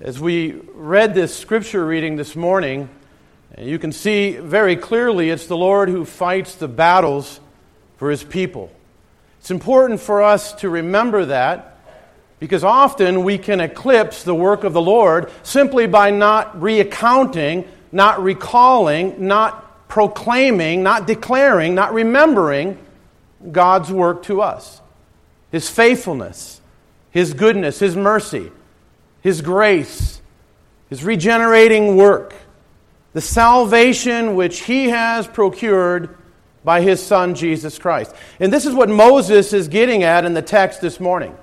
As we read this scripture reading this morning, you can see very clearly it's the Lord who fights the battles for His people. It's important for us to remember that because often we can eclipse the work of the Lord simply by not recounting, not recalling, not proclaiming, not declaring, not remembering God's work to us. His faithfulness, His goodness, His mercy, His grace, His regenerating work, the salvation which He has procured by His Son, Jesus Christ. And this is what Moses is getting at in the text this morning.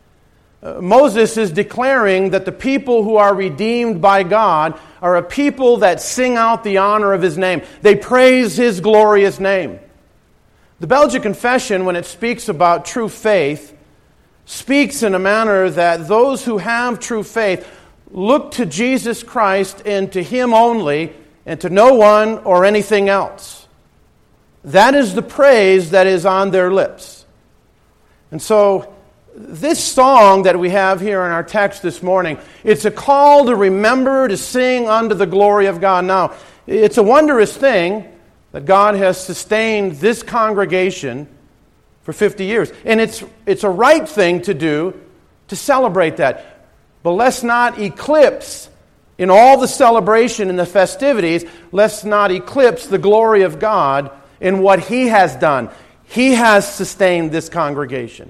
Moses is declaring that the people who are redeemed by God are a people that sing out the honor of His name. They praise His glorious name. The Belgian Confession, when it speaks about true faith, speaks in a manner that those who have true faith look to Jesus Christ and to Him only and to no one or anything else. That is the praise that is on their lips. And so this song that we have here in our text this morning, it's a call to remember to sing unto the glory of God. Now, it's a wondrous thing that God has sustained this congregation for 50 years. And it's a right thing to do to celebrate that. But let's not eclipse, in all the celebration and the festivities, let's not eclipse the glory of God in what He has done. He has sustained this congregation.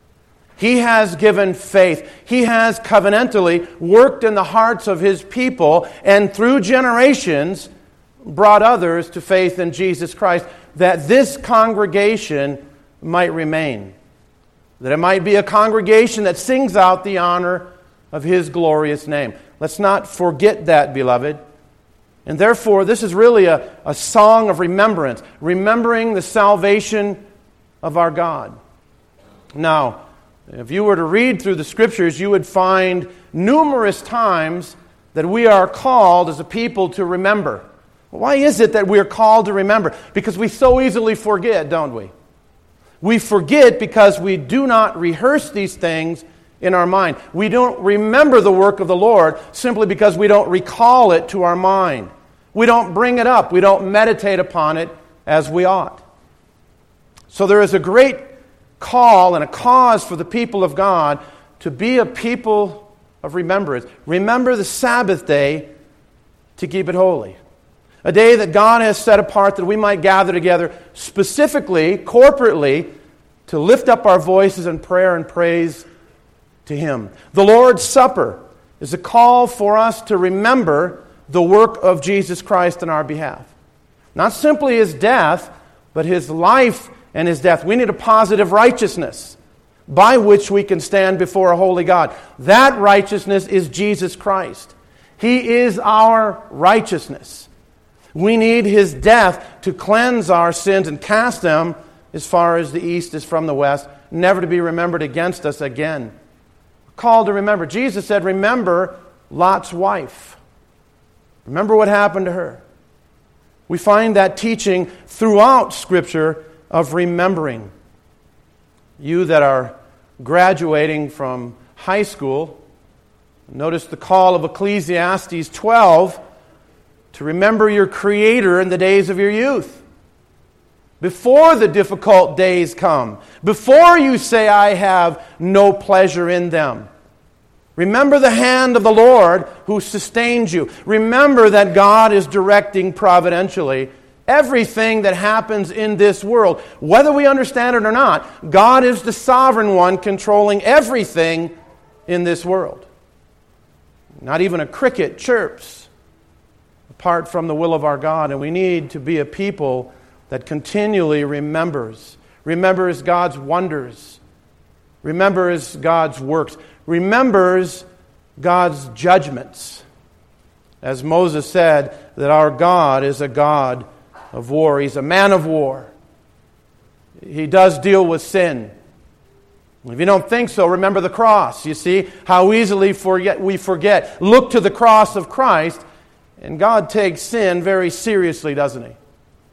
He has given faith. He has covenantally worked in the hearts of His people and through generations brought others to faith in Jesus Christ, that this congregation might remain. That it might be a congregation that sings out the honor of His glorious name. Let's not forget that, beloved. And therefore, this is really a song of remembrance, remembering the salvation of our God. Now, if you were to read through the Scriptures, you would find numerous times that we are called as a people to remember. Why is it that we are called to remember? Because we so easily forget, don't we? We forget because we do not rehearse these things in our mind. We don't remember the work of the Lord simply because we don't recall it to our mind. We don't bring it up. We don't meditate upon it as we ought. So there is a great call and a cause for the people of God to be a people of remembrance. Remember the Sabbath day to keep it holy. A day that God has set apart that we might gather together specifically, corporately, to lift up our voices in prayer and praise to Him. The Lord's Supper is a call for us to remember the work of Jesus Christ on our behalf. Not simply His death, but His life and His death. We need a positive righteousness by which we can stand before a holy God. That righteousness is Jesus Christ. He is our righteousness. We need His death to cleanse our sins and cast them as far as the east is from the west, never to be remembered against us again. Called to remember. Jesus said, remember Lot's wife. Remember what happened to her. We find that teaching throughout Scripture of remembering. You that are graduating from high school, notice the call of Ecclesiastes 12 to remember your Creator in the days of your youth. Before the difficult days come. Before you say, I have no pleasure in them. Remember the hand of the Lord who sustains you. Remember that God is directing providentially everything that happens in this world. Whether we understand it or not, God is the sovereign one controlling everything in this world. Not even a cricket chirps apart from the will of our God, and we need to be a people that continually remembers God's wonders, remembers God's works, remembers God's judgments. As Moses said, that our God is a God of war. He's a man of war. He does deal with sin. If you don't think so, remember the cross. You see how easily we forget. Look to the cross of Christ, and God takes sin very seriously, doesn't He?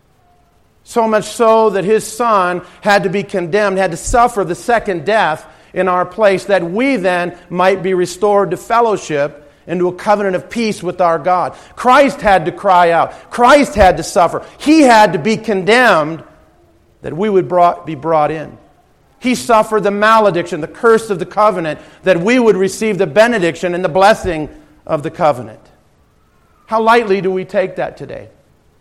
So much so that His Son had to be condemned, had to suffer the second death in our place, that we then might be restored to fellowship into a covenant of peace with our God. Christ had to cry out. Christ had to suffer. He had to be condemned that we would be brought in. He suffered the malediction, the curse of the covenant, that we would receive the benediction and the blessing of the covenant. How lightly do we take that today?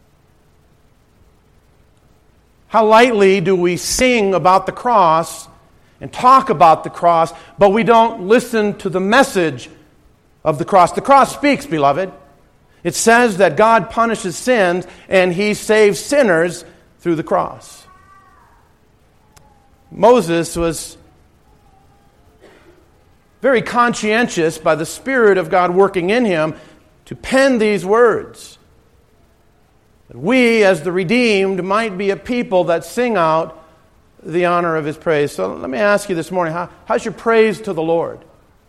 How lightly do we sing about the cross and talk about the cross, but we don't listen to the message of the cross. The cross speaks, beloved. It says that God punishes sins and He saves sinners through the cross. Moses was very conscientious by the Spirit of God working in him to pen these words. That we, as the redeemed, might be a people that sing out the honor of His praise. So let me ask you this morning, how's your praise to the Lord?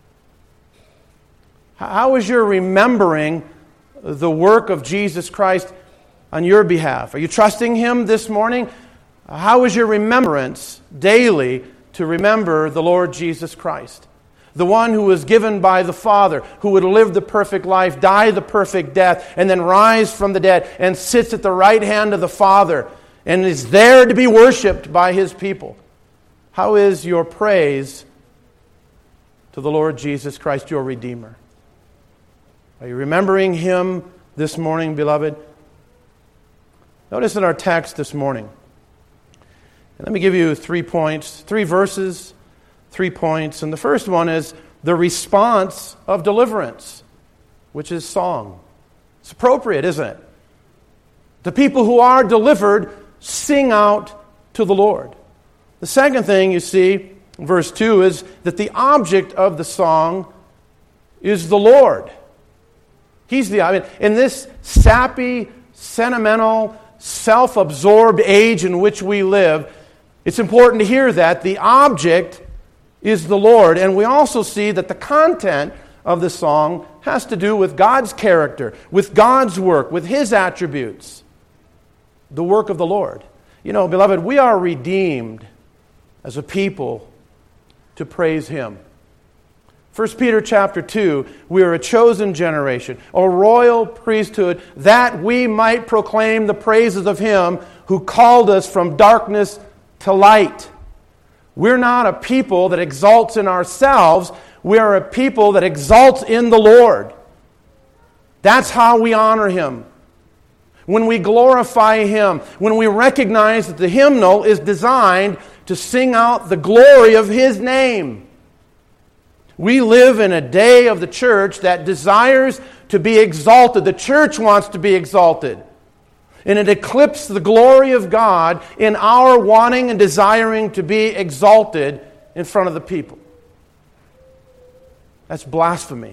How is your remembering the work of Jesus Christ on your behalf? Are you trusting Him this morning? How is your remembrance daily to remember the Lord Jesus Christ? The one who was given by the Father, who would live the perfect life, die the perfect death, and then rise from the dead and sits at the right hand of the Father and is there to be worshipped by His people. How is your praise to the Lord Jesus Christ, your Redeemer? Are you remembering Him this morning, beloved? Notice in our text this morning, and let me give you 3 points, 3 verses, 3 points. And the first one is the response of deliverance, which is song. It's appropriate, isn't it? The people who are delivered sing out to the Lord. The second thing you see in verse 2 is that the object of the song is the Lord. He's the object. In this sappy, sentimental, self-absorbed age in which we live, it's important to hear that the object is the Lord. And we also see that the content of the song has to do with God's character, with God's work, with His attributes. The work of the Lord. You know, beloved, we are redeemed as a people to praise Him. 1 Peter chapter 2, we are a chosen generation, a royal priesthood, that we might proclaim the praises of Him who called us from darkness to light. We're not a people that exalts in ourselves. We are a people that exalts in the Lord. That's how we honor Him. When we glorify Him, when we recognize that the hymnal is designed to sing out the glory of His name. We live in a day of the church that desires to be exalted. The church wants to be exalted. And it eclipses the glory of God in our wanting and desiring to be exalted in front of the people. That's blasphemy.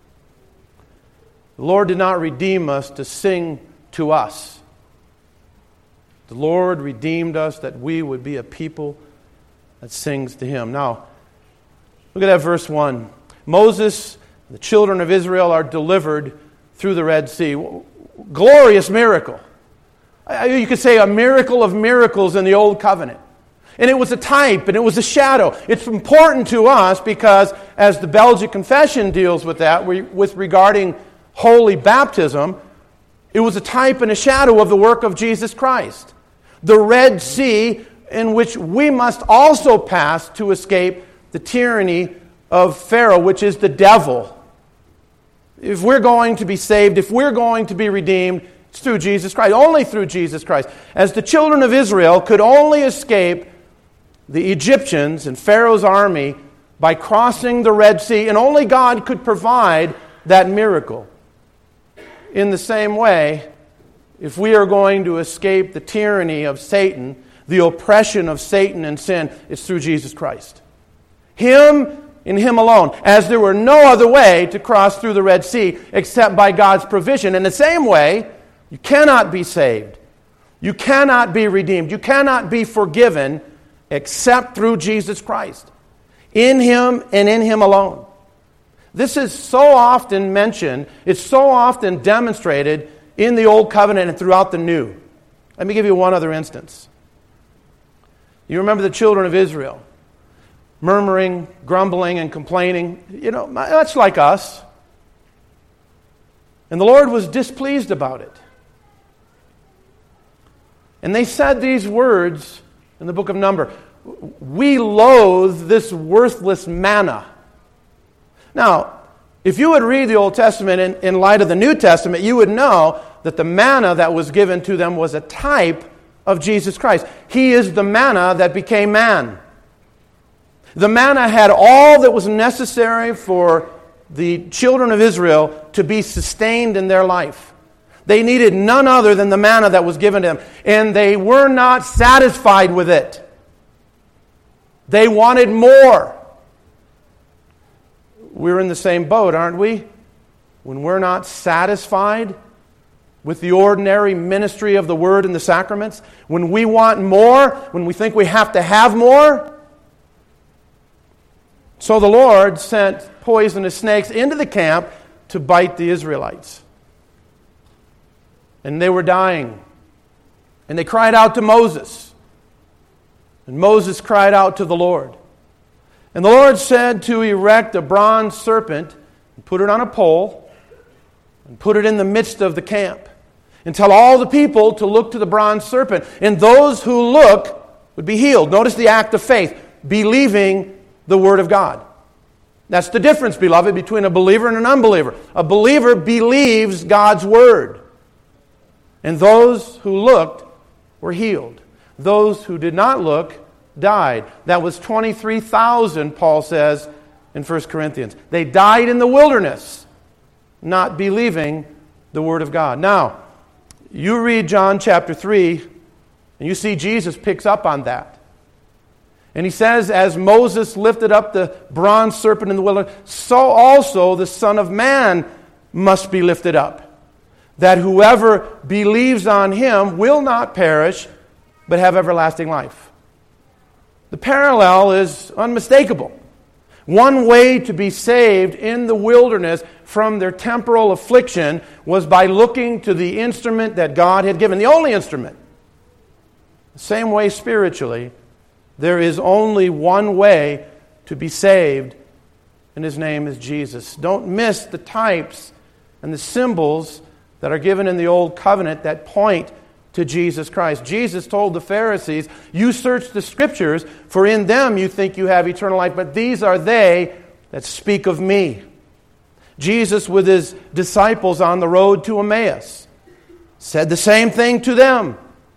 The Lord did not redeem us to sing to us. The Lord redeemed us that we would be a people that sings to Him. Now, look at that verse 1. Moses, the children of Israel are delivered through the Red Sea. Glorious miracle. You could say a miracle of miracles in the Old Covenant. And it was a type and it was a shadow. It's important to us because as the Belgic Confession deals with that, with regarding holy baptism, it was a type and a shadow of the work of Jesus Christ. The Red Sea in which we must also pass to escape the tyranny of Pharaoh, which is the devil. If we're going to be saved, if we're going to be redeemed, it's through Jesus Christ, only through Jesus Christ. As the children of Israel could only escape the Egyptians and Pharaoh's army by crossing the Red Sea, and only God could provide that miracle. In the same way, if we are going to escape the tyranny of Satan, the oppression of Satan and sin, it's through Jesus Christ. Him and Him alone, as there were no other way to cross through the Red Sea except by God's provision. In the same way, you cannot be saved. You cannot be redeemed. You cannot be forgiven except through Jesus Christ. In Him and in Him alone. This is so often mentioned, it's so often demonstrated in the Old Covenant and throughout the New. Let me give you one other instance. You remember the children of Israel murmuring, grumbling, and complaining. You know, much like us. And the Lord was displeased about it. And they said these words in the book of Numbers, "We loathe this worthless manna." Now, if you would read the Old Testament in light of the New Testament, you would know that the manna that was given to them was a type of Jesus Christ. He is the manna that became man. The manna had all that was necessary for the children of Israel to be sustained in their life. They needed none other than the manna that was given to them. And they were not satisfied with it. They wanted more. We're in the same boat, aren't we? When we're not satisfied with the ordinary ministry of the Word and the sacraments, when we want more, when we think we have to have more. So the Lord sent poisonous snakes into the camp to bite the Israelites. And they were dying. And they cried out to Moses. And Moses cried out to the Lord. And the Lord said to erect a bronze serpent and put it on a pole and put it in the midst of the camp and tell all the people to look to the bronze serpent. And those who look would be healed. Notice the act of faith, believing the Word of God. That's the difference, beloved, between a believer and an unbeliever. A believer believes God's Word. And those who looked were healed. Those who did not look died. That was 23,000, Paul says in 1 Corinthians. They died in the wilderness, not believing the Word of God. Now, you read John chapter 3, and you see Jesus picks up on that. And he says, as Moses lifted up the bronze serpent in the wilderness, so also the Son of Man must be lifted up, that whoever believes on him will not perish, but have everlasting life. The parallel is unmistakable. One way to be saved in the wilderness from their temporal affliction was by looking to the instrument that God had given, the only instrument. The same way spiritually, there is only one way to be saved, and His name is Jesus. Don't miss the types and the symbols that are given in the Old Covenant that point to Jesus Christ. Jesus told the Pharisees, "You search the Scriptures, for in them you think you have eternal life, but these are they that speak of me." Jesus, with His disciples on the road to Emmaus, said the same thing to them.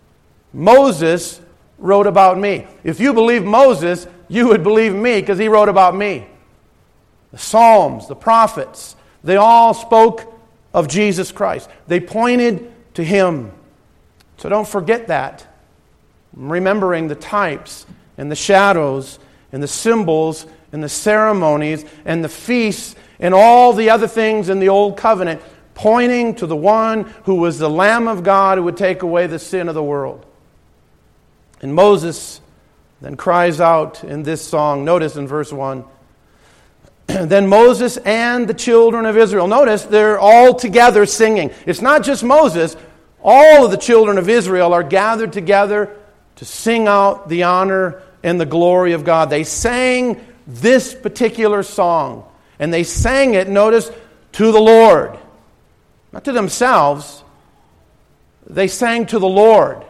Moses wrote about me. If you believe Moses, you would believe me because he wrote about me. The Psalms, the prophets, they all spoke of Jesus Christ. They pointed to Him. So don't forget that. Remembering the types and the shadows and the symbols and the ceremonies and the feasts and all the other things in the Old Covenant pointing to the one who was the Lamb of God who would take away the sin of the world. And Moses then cries out in this song. Notice in verse 1. Then Moses and the children of Israel. Notice they're all together singing. It's not just Moses. All of the children of Israel are gathered together to sing out the honor and the glory of God. They sang this particular song. And they sang it, notice, to the Lord. Not to themselves. They sang to the Lord.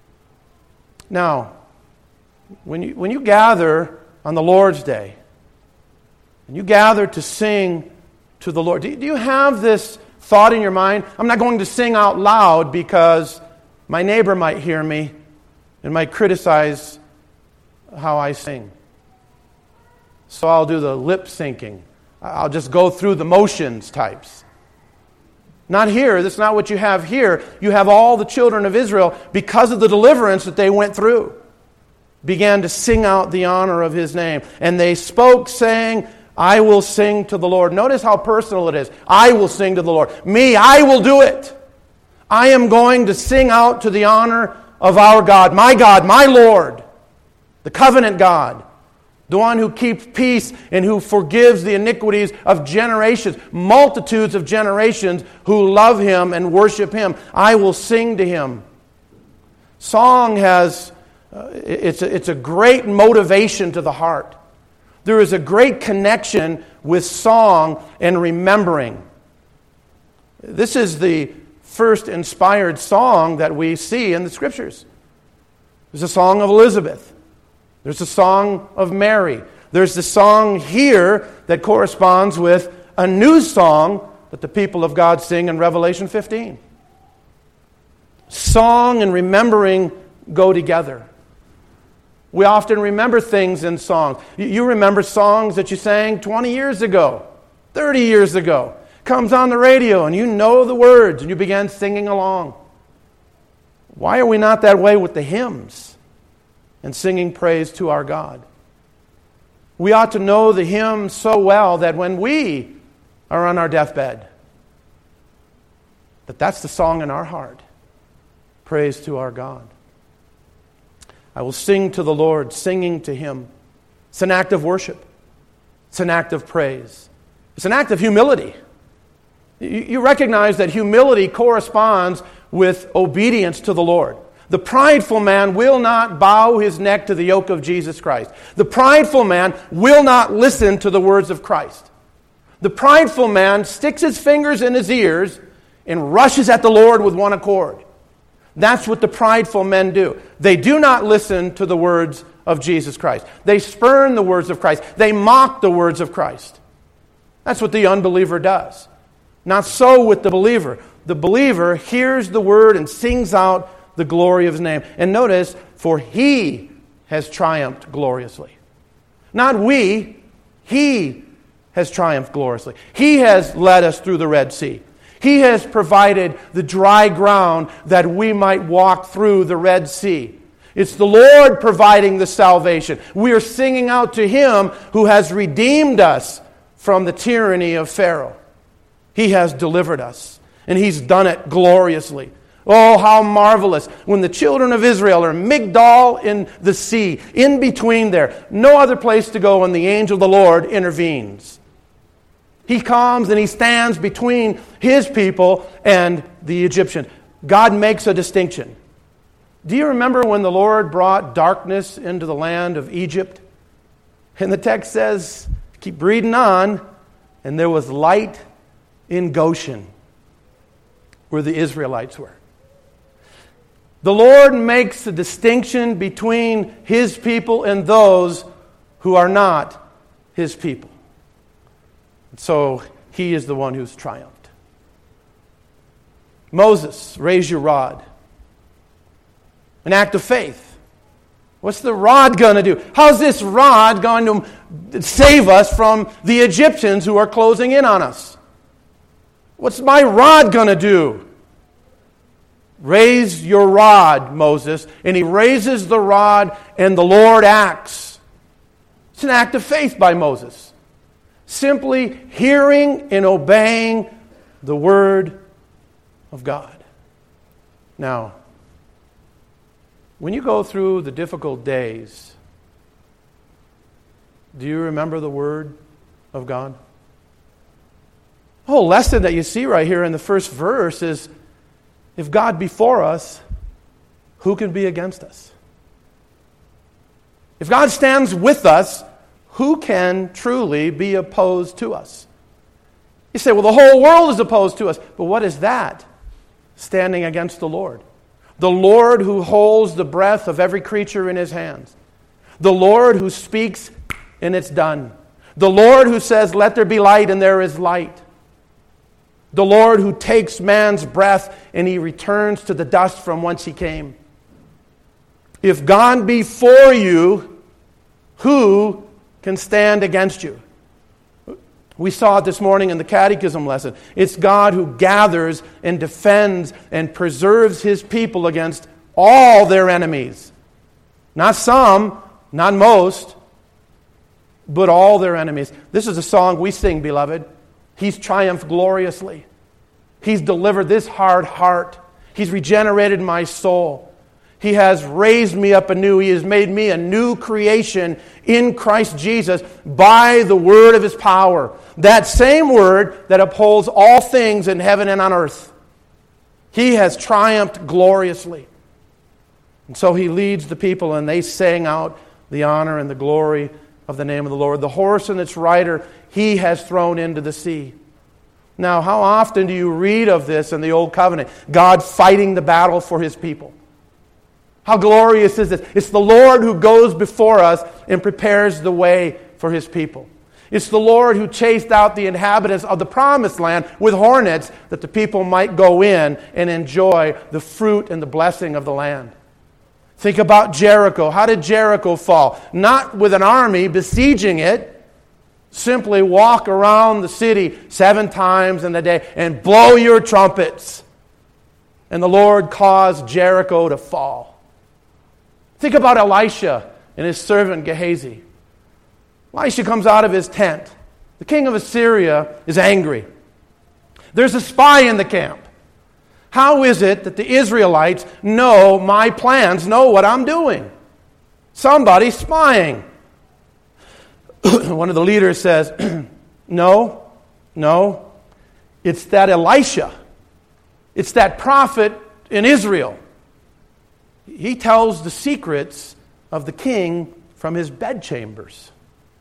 Now, when you gather on the Lord's Day, and you gather to sing to the Lord, do you have this thought in your mind? I'm not going to sing out loud because my neighbor might hear me and might criticize how I sing. So I'll do the lip syncing. I'll just go through the motions types. Not here. That's not what you have here. You have all the children of Israel, because of the deliverance that they went through, began to sing out the honor of His name. And they spoke, saying, I will sing to the Lord. Notice how personal it is. I will sing to the Lord. Me, I will do it. I am going to sing out to the honor of our God, my Lord, the covenant God, the one who keeps peace and who forgives the iniquities of generations, multitudes of generations who love Him and worship Him. I will sing to Him. Song has, it's a great motivation to the heart. There is a great connection with song and remembering. This is the first inspired song that we see in the Scriptures. There's a song of Elizabeth. There's a song of Mary. There's the song here that corresponds with a new song that the people of God sing in Revelation 15. Song and remembering go together. We often remember things in songs. You remember songs that you sang 20 years ago, 30 years ago. Comes on the radio and you know the words and you began singing along. Why are we not that way with the hymns and singing praise to our God? We ought to know the hymns so well that when we are on our deathbed, that's the song in our heart. Praise to our God. I will sing to the Lord, singing to Him. It's an act of worship. It's an act of praise. It's an act of humility. You recognize that humility corresponds with obedience to the Lord. The prideful man will not bow his neck to the yoke of Jesus Christ. The prideful man will not listen to the words of Christ. The prideful man sticks his fingers in his ears and rushes at the Lord with one accord. That's what the prideful men do. They do not listen to the words of Jesus Christ. They spurn the words of Christ. They mock the words of Christ. That's what the unbeliever does. Not so with the believer. The believer hears the word and sings out the glory of His name. And notice, for He has triumphed gloriously. Not we. He has triumphed gloriously. He has led us through the Red Sea. He has provided the dry ground that we might walk through the Red Sea. It's the Lord providing the salvation. We are singing out to Him who has redeemed us from the tyranny of Pharaoh. He has delivered us, and He's done it gloriously. Oh, how marvelous. When the children of Israel are Migdal in the sea, in between there, no other place to go, and the angel of the Lord intervenes. He comes and He stands between His people and the Egyptians. God makes a distinction. Do you remember when the Lord brought darkness into the land of Egypt? And the text says, keep reading on, and there was light in Goshen, where the Israelites were. The Lord makes a distinction between His people and those who are not His people. So He is the one who's triumphed. Moses, raise your rod. An act of faith. What's the rod going to do? How's this rod going to save us from the Egyptians who are closing in on us? What's my rod going to do? Raise your rod, Moses. And he raises the rod and the Lord acts. It's an act of faith by Moses. Simply hearing and obeying the word of God. Now, when you go through the difficult days, do you remember the word of God? The whole lesson that you see right here in the first verse is, if God be for us, who can be against us? If God stands with us, who can truly be opposed to us? You say, well, the whole world is opposed to us. But what is that? Standing against the Lord. The Lord who holds the breath of every creature in His hands. The Lord who speaks and it's done. The Lord who says, let there be light, and there is light. The Lord who takes man's breath and He returns to the dust from whence he came. If God be for you, who can stand against you? We saw it this morning in the catechism lesson. It's God who gathers and defends and preserves His people against all their enemies. Not some, not most, but all their enemies. This is a song we sing, beloved. He's triumphed gloriously. He's delivered this hard heart. He's regenerated my soul. He has raised me up anew. He has made me a new creation in Christ Jesus by the word of His power. That same word that upholds all things in heaven and on earth. He has triumphed gloriously. And so He leads the people, and they sang out the honor and the glory of the name of the Lord. The horse and its rider He has thrown into the sea. Now, how often do you read of this in the Old Covenant? God fighting the battle for His people. How glorious is this? It's the Lord who goes before us and prepares the way for His people. It's the Lord who chased out the inhabitants of the promised land with hornets that the people might go in and enjoy the fruit and the blessing of the land. Think about Jericho. How did Jericho fall? Not with an army besieging it. Simply walk around the city 7 times in a day and blow your trumpets. And the Lord caused Jericho to fall. Think about Elisha and his servant Gehazi. Elisha comes out of his tent. The king of Assyria is angry. There's a spy in the camp. How is it that the Israelites know my plans, know what I'm doing? Somebody's spying. One of the leaders says, no, it's that Elisha. It's that prophet in Israel. He tells the secrets of the king from his bedchambers.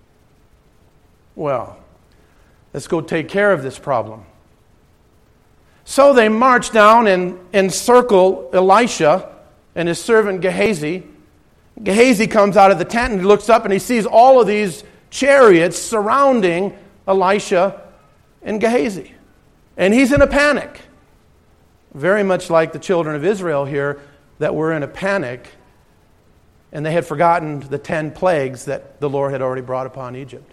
Well, let's go take care of this problem. So they march down and encircle Elisha and his servant Gehazi. Gehazi comes out of the tent and he looks up and he sees all of these chariots surrounding Elisha and Gehazi. And he's in a panic. Very much like the children of Israel here that were in a panic and they had forgotten the 10 plagues that the Lord had already brought upon Egypt.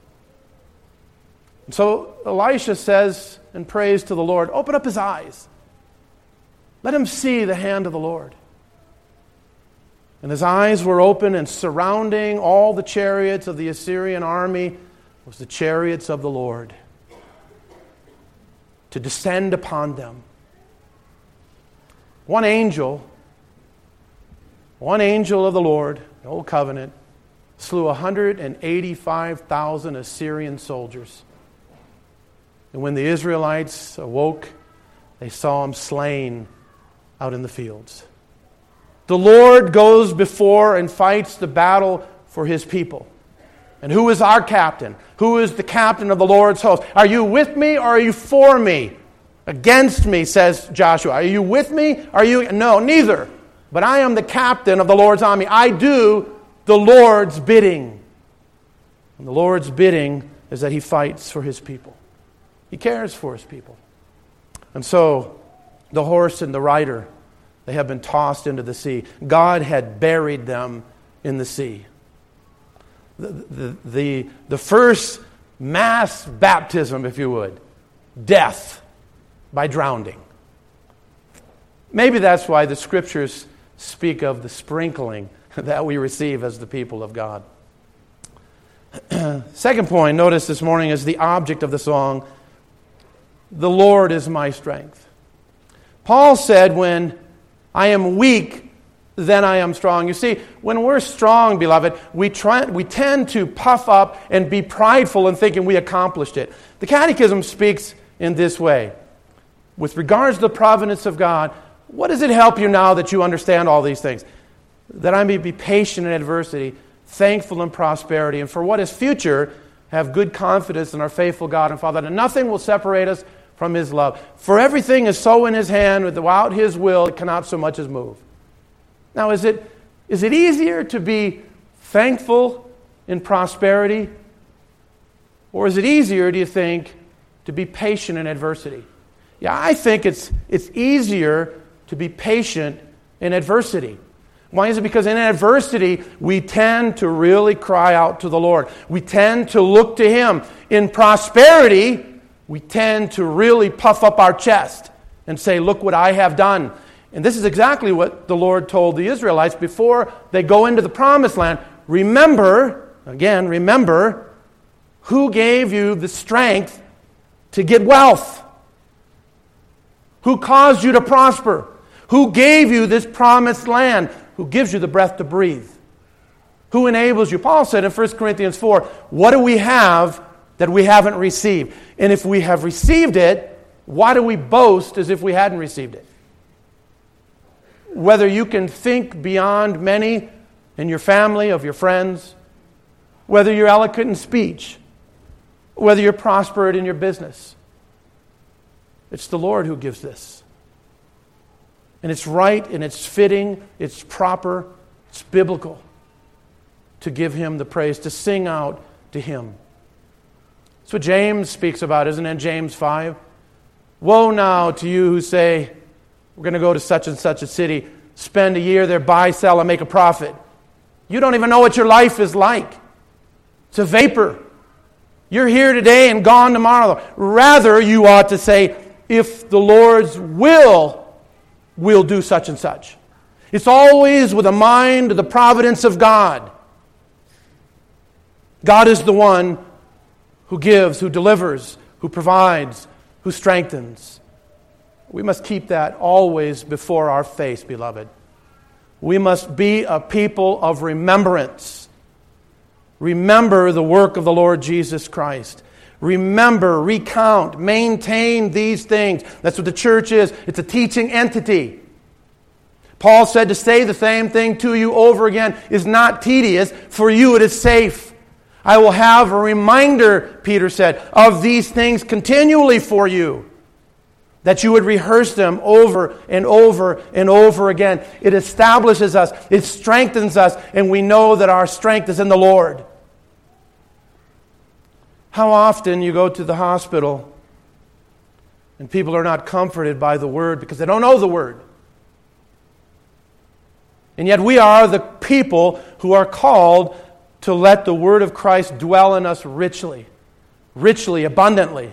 So Elisha says and prays to the Lord, open up his eyes. Let him see the hand of the Lord. And his eyes were open, and surrounding all the chariots of the Assyrian army was the chariots of the Lord to descend upon them. One angel of the Lord, the Old Covenant, slew 185,000 Assyrian soldiers. And when the Israelites awoke, they saw him slain out in the fields. The Lord goes before and fights the battle for His people. And who is our captain? Who is the captain of the Lord's host? Are you with me or are you for me? Against me, says Joshua. Are you with me? No, neither. But I am the captain of the Lord's army. I do the Lord's bidding. And the Lord's bidding is that He fights for His people. He cares for His people. And so, the horse and the rider, they have been tossed into the sea. God had buried them in the sea. The first mass baptism, if you would, death by drowning. Maybe that's why the Scriptures speak of the sprinkling that we receive as the people of God. Second point, notice this morning, is the object of the song, the Lord is my strength. Paul said, when I am weak, then I am strong. You see, when we're strong, beloved, we tend to puff up and be prideful in thinking we accomplished it. The Catechism speaks in this way. With regards to the providence of God, what does it help you now that you understand all these things? That I may be patient in adversity, thankful in prosperity, and for what is future, have good confidence in our faithful God and Father, that nothing will separate us from His love. For everything is so in His hand, without His will, it cannot so much as move. Now, is it easier to be thankful in prosperity? Or is it easier, do you think, to be patient in adversity? Yeah, I think it's easier to be patient in adversity. Why is it? Because in adversity, we tend to really cry out to the Lord. We tend to look to Him. In prosperity, we tend to really puff up our chest and say, look what I have done. And this is exactly what the Lord told the Israelites before they go into the promised land. Remember who gave you the strength to get wealth. Who caused you to prosper. Who gave you this promised land. Who gives you the breath to breathe. Who enables you. Paul said in 1 Corinthians 4, what do we have that we haven't received? And if we have received it, why do we boast as if we hadn't received it? Whether you can think beyond many in your family, of your friends, whether you're eloquent in speech, whether you're prospered in your business, It's the Lord who gives this. And it's right, and it's fitting, it's proper, it's biblical to give Him the praise, to sing out to Him. That's what James speaks about, isn't it? James 5. Woe now to you who say, we're going to go to such and such a city, spend a year there, buy, sell, and make a profit. You don't even know what your life is like. It's a vapor. You're here today and gone tomorrow. Rather, you ought to say, if the Lord's will, we'll do such and such. It's always with a mind of the providence of God. God is the one who gives, who delivers, who provides, who strengthens. We must keep that always before our face, beloved. We must be a people of remembrance. Remember the work of the Lord Jesus Christ. Remember, recount, maintain these things. That's what the church is. It's a teaching entity. Paul said to say the same thing to you over again is not tedious. For you it is safe. I will have a reminder, Peter said, of these things continually for you, that you would rehearse them over and over and over again. It establishes us, it strengthens us, and we know that our strength is in the Lord. How often you go to the hospital and people are not comforted by the Word because they don't know the Word. And yet we are the people who are called to let the Word of Christ dwell in us richly, abundantly.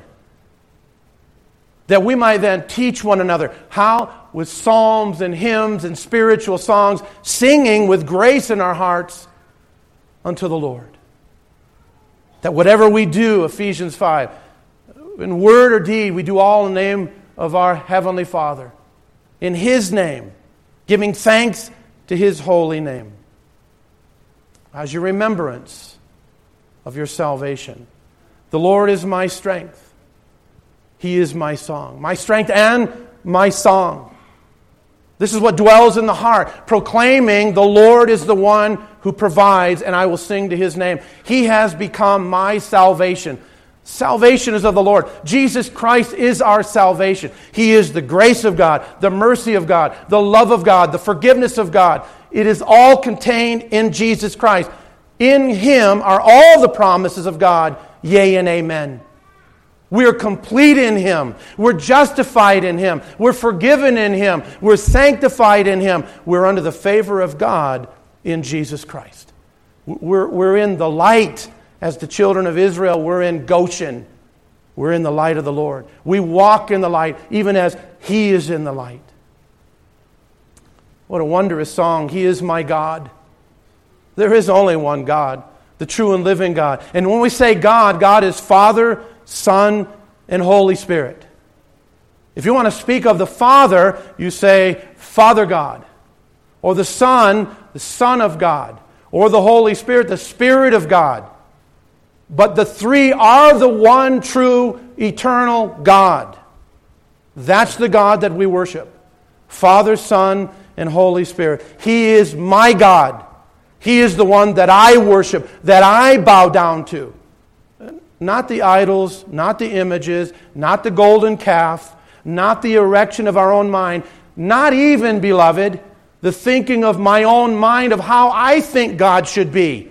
That we might then teach one another. How? With psalms and hymns and spiritual songs, singing with grace in our hearts unto the Lord. That whatever we do, Ephesians 5, in word or deed, we do all in the name of our Heavenly Father. In His name, giving thanks to His holy name. As your remembrance of your salvation. The Lord is my strength. He is my song. My strength and my song. This is what dwells in the heart, proclaiming the Lord is the one who provides, and I will sing to His name. He has become my salvation. Salvation is of the Lord. Jesus Christ is our salvation. He is the grace of God, the mercy of God, the love of God, the forgiveness of God. It is all contained in Jesus Christ. In Him are all the promises of God, yea and amen. We are complete in Him. We're justified in Him. We're forgiven in Him. We're sanctified in Him. We're under the favor of God in Jesus Christ. We're in the light. As the children of Israel, we're in Goshen. We're in the light of the Lord. We walk in the light, even as He is in the light. What a wondrous song. He is my God. There is only one God, the true and living God. And when we say God, God is Father, Son, and Holy Spirit. If you want to speak of the Father, you say Father God. Or the Son of God. Or the Holy Spirit, the Spirit of God. But the three are the one true, eternal God. That's the God that we worship. Father, Son, and Holy Spirit. He is my God. He is the one that I worship, that I bow down to. Not the idols, not the images, not the golden calf, not the erection of our own mind, not even, beloved, the thinking of my own mind of how I think God should be.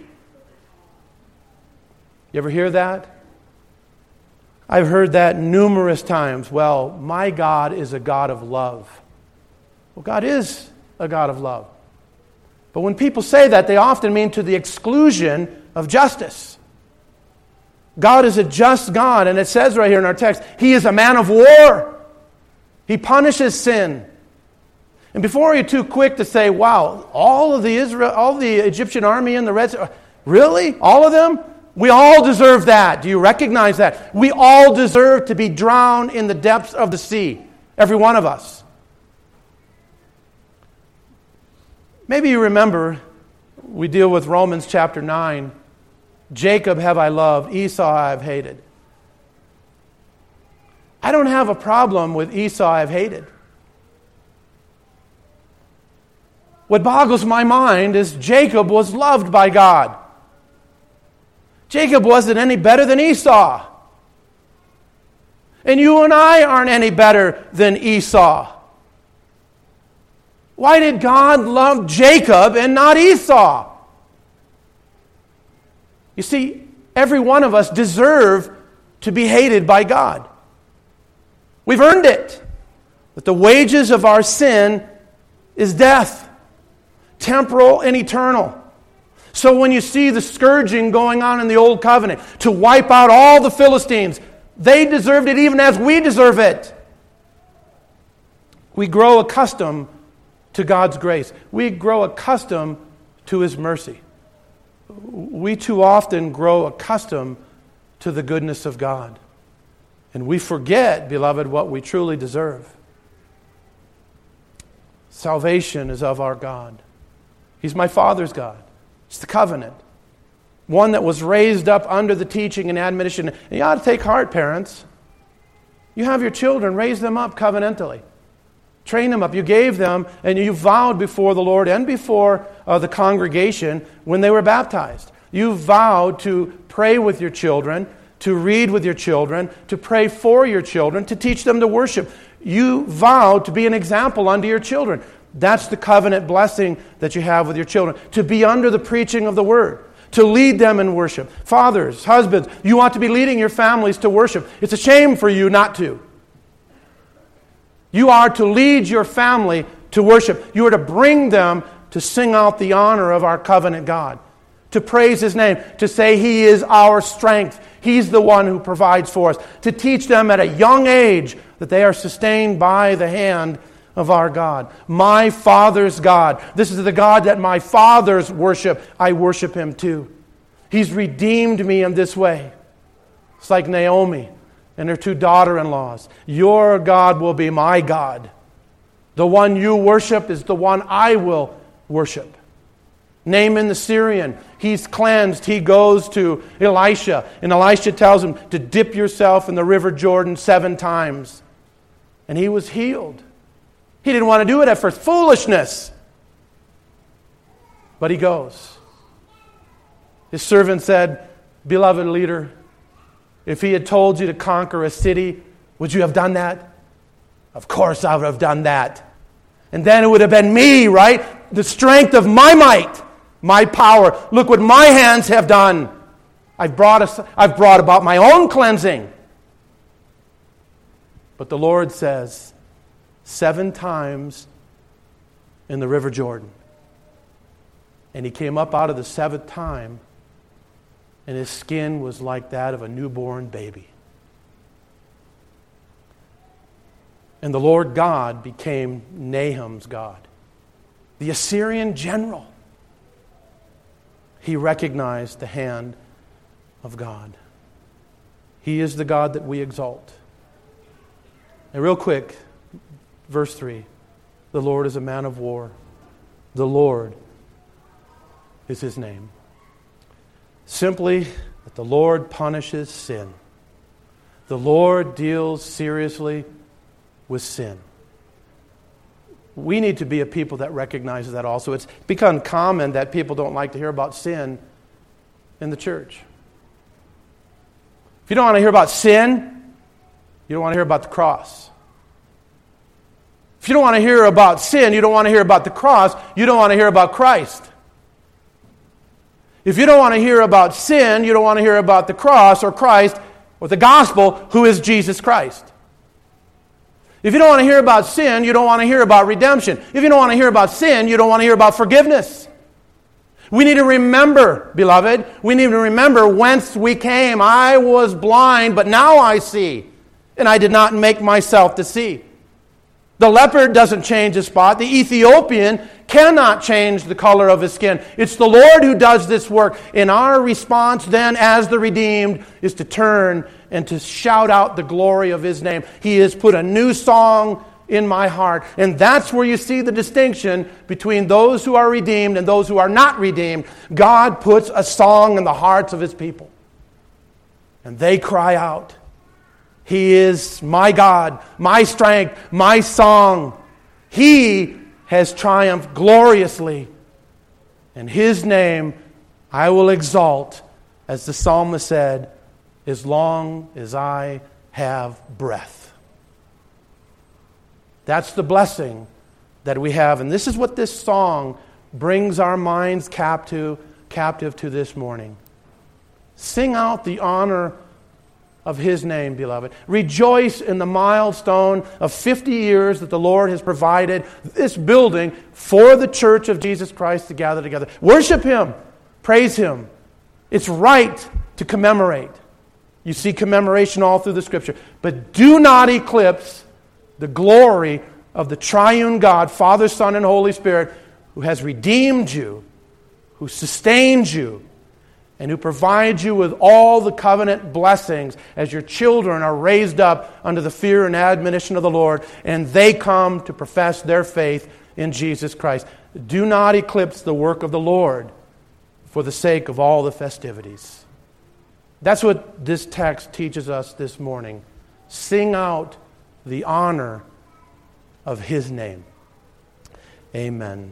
You ever hear that? I've heard that numerous times. Well, my God is a God of love. Well, God is a God of love. But when people say that, they often mean to the exclusion of justice. God is a just God, and it says right here in our text, He is a man of war. He punishes sin. And before you're too quick to say, wow, all the Egyptian army in the Red Sea, really? All of them? We all deserve that. Do you recognize that? We all deserve to be drowned in the depths of the sea. Every one of us. Maybe you remember, we deal with Romans chapter 9. Jacob have I loved, Esau I have hated. I don't have a problem with Esau I have hated. What boggles my mind is Jacob was loved by God. Jacob wasn't any better than Esau. And you and I aren't any better than Esau. Why did God love Jacob and not Esau? You see, every one of us deserve to be hated by God. We've earned it. But the wages of our sin is death, temporal and eternal. So when you see the scourging going on in the Old Covenant to wipe out all the Philistines, they deserved it even as we deserve it. We grow accustomed to God's grace. We grow accustomed to His mercy. We too often grow accustomed to the goodness of God. And we forget, beloved, what we truly deserve. Salvation is of our God. He's my Father's God. It's the covenant. One that was raised up under the teaching and admonition. And you ought to take heart, parents. You have your children, raise them up covenantally. Train them up. You gave them and you vowed before the Lord and before the congregation when they were baptized. You vowed to pray with your children, to read with your children, to pray for your children, to teach them to worship. You vowed to be an example unto your children. That's the covenant blessing that you have with your children. To be under the preaching of the Word. To lead them in worship. Fathers, husbands, you ought to be leading your families to worship. It's a shame for you not to. You are to lead your family to worship. You are to bring them to sing out the honor of our covenant God. To praise His name. To say He is our strength. He's the one who provides for us. To teach them at a young age that they are sustained by the hand of our God. My Father's God. This is the God that my fathers worship. I worship Him too. He's redeemed me in this way. It's like Naomi and her two daughter-in-laws. Your God will be my God. The one you worship is the one I will worship. Naaman the Syrian, he's cleansed. He goes to Elisha, and Elisha tells him to dip yourself in the river Jordan 7 times. And he was healed. He didn't want to do it at first. Foolishness. But he goes. His servant said, beloved leader, if he had told you to conquer a city, would you have done that? Of course I would have done that. And then it would have been me, right? The strength of my might, my power. Look what my hands have done. I've brought about my own cleansing. But the Lord says, 7 times in the river Jordan. And he came up out of the 7th time, and his skin was like that of a newborn baby. And the Lord God became Nahum's God, the Assyrian general. He recognized the hand of God. He is the God that we exalt. And real quick, verse 3. The Lord is a man of war. The Lord is His name. Simply that the Lord punishes sin. The Lord deals seriously with sin. We need to be a people that recognizes that also. It's become common that people don't like to hear about sin in the church. If you don't want to hear about sin, you don't want to hear about the cross. If you don't want to hear about sin, you don't want to hear about the cross, you don't want to hear about Christ. If you don't want to hear about sin, you don't want to hear about the cross or Christ or the gospel, who is Jesus Christ. If you don't want to hear about sin, you don't want to hear about redemption. If you don't want to hear about sin, you don't want to hear about forgiveness. We need to remember, beloved, we need to remember whence we came. I was blind, but now I see, and I did not make myself to see. The leopard doesn't change his spot. The Ethiopian cannot change the color of his skin. It's the Lord who does this work. And our response then as the redeemed is to turn and to shout out the glory of His name. He has put a new song in my heart. And that's where you see the distinction between those who are redeemed and those who are not redeemed. God puts a song in the hearts of His people. And they cry out, He is my God, my strength, my song. He has triumphed gloriously. And His name I will exalt, as the psalmist said, as long as I have breath. That's the blessing that we have. And this is what this song brings our minds captive to this morning. Sing out the honor of His name, beloved. Rejoice in the milestone of 50 years that the Lord has provided this building for the church of Jesus Christ to gather together. Worship Him. Praise Him. It's right to commemorate. You see commemoration all through the Scripture. But do not eclipse the glory of the triune God, Father, Son, and Holy Spirit, who has redeemed you, who sustains you, and who provides you with all the covenant blessings as your children are raised up under the fear and admonition of the Lord, and they come to profess their faith in Jesus Christ. Do not eclipse the work of the Lord for the sake of all the festivities. That's what this text teaches us this morning. Sing out the honor of His name. Amen.